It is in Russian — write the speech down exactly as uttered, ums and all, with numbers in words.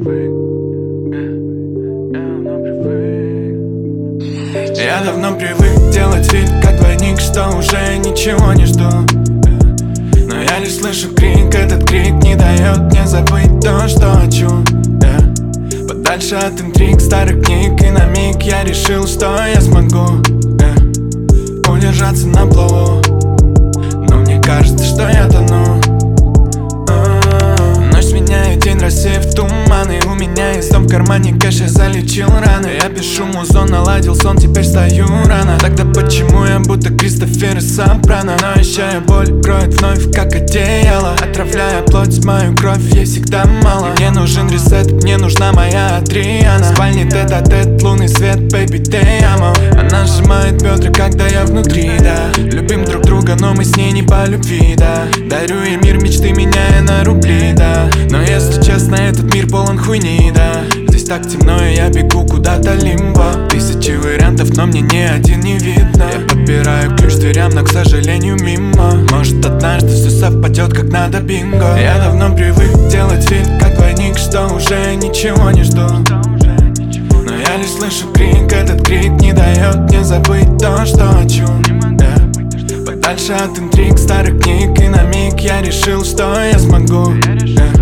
Я давно привык делать вид, как двойник, что уже ничего не жду. Но я лишь слышу крик, этот крик не дает мне забыть то, что хочу. yeah. Подальше от интриг, старых книг, и на миг я решил, что я смогу yeah. удержаться на плаву. Но мне кажется, что я тону. Ночь сменяет день, рассеяв туманы. У меня есть дом в кармане, кэш, я залечил раны. Я пишу музон, наладил сон, теперь стою рано. Тогда почему я будто Кристофер из Сопрано? Но еще я боль кроет вновь, как одеяло, отравляя плоть, мою кровь, ей всегда мало. Мне нужен ресет, мне нужна моя Адриана. В спальне тет-а-тет, лунный свет, baby, te amo. Она сжимает бедра, когда я внутри, да. Любим друг друга, но мы с ней не по любви, да. Дарю ей мир мечты, меняя на рубли, да. Но если честно, этот мир полон хуйни, да. Здесь так темно, и я бегу куда-то лимбо. Тысячи вариантов, но мне ни один не видно. Я подбираю ключ к дверям, но, к сожалению, мимо. Может, однажды все совпадет, как надо, бинго. Я давно привык делать вид, как двойник, что уже ничего не жду. Но я лишь слышу крик, этот крик не дает мне забыть то, что хочу yeah. Подальше от интриг, старых книг, и на миг я решил, что я смогу yeah.